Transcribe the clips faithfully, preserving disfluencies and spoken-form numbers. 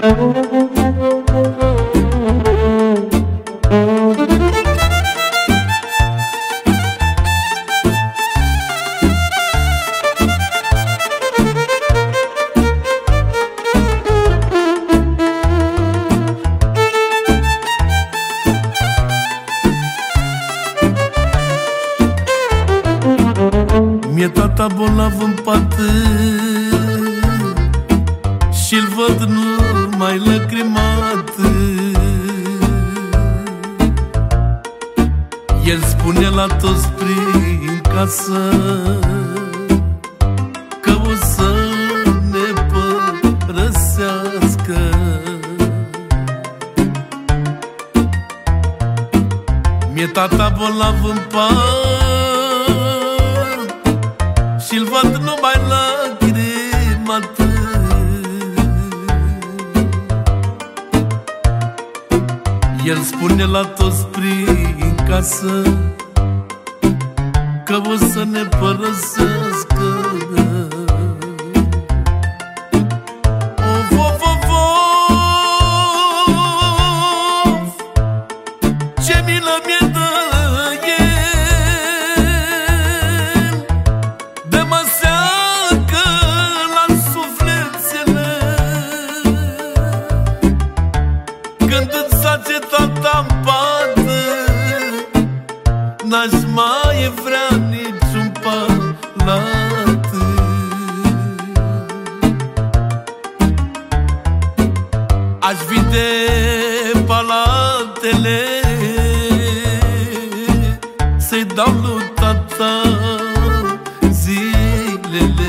Mi-e tata bolnav în pat și-l văd numai lăcrimat. El spune la toți prin casă că o să ne părăsească. Mi-e tata bolnav în pat și-l văd numai lăcrimat. El spune la toți prin casă că o să ne părăsească. Of, of, of, of, ce milă mi-e dă el, de mă seacă la sufletele când îți sace tata-n pată, n-aș mai vrea niciun palat. Aș vinde palatele să-i dau lui tata zilele,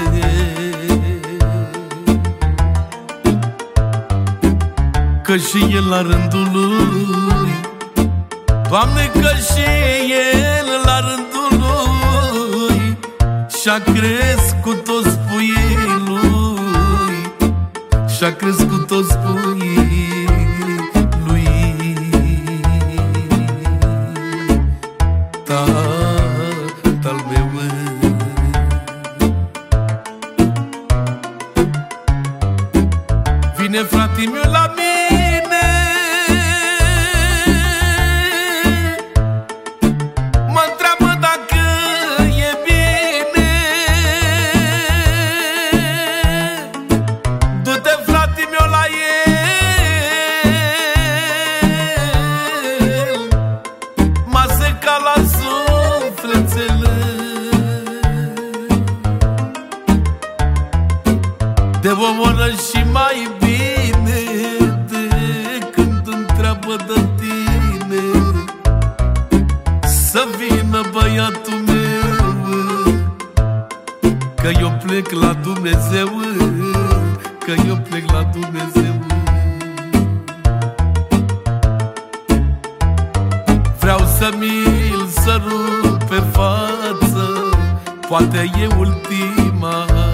că și el la rândul lui, Doamne, că și el la rândul lui și-a crescut toți puii lui, și-a crescut toți puii lui. Tatăl meu, vine fratele meu la mine, mă întreabă dacă e bine. Du-te, frate meu, la el, m-a secat la sufletele de o oră și mai bine, de când întreabă de tine să vină băiatul meu, că eu plec la Dumnezeu, că eu plec la Dumnezeu. Vreau să mi-l sărut pe față, poate e ultima